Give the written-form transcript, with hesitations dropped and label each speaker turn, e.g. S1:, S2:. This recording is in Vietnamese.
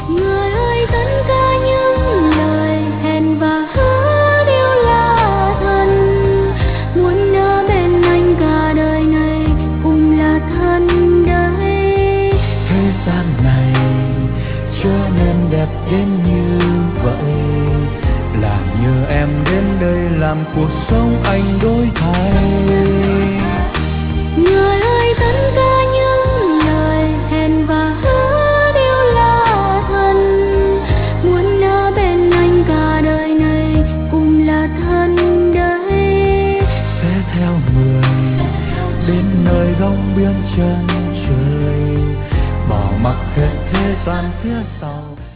S1: Người ơi tất cả những lời hẹn và hứa đều là thật, muốn ở bên anh cả đời này cùng là thân đấy.
S2: Thế gian này trở nên đẹp đến như vậy là nhờ em đến đây làm cuộc sống anh đổi thay.
S1: Người ơi tất cả những lời hẹn và hứa đều là thật, muốn ở bên anh cả đời này cùng là thân đấy.
S2: Sẽ theo người đến nơi góc biển chân trời, bỏ mặc hết thế gian phía sau.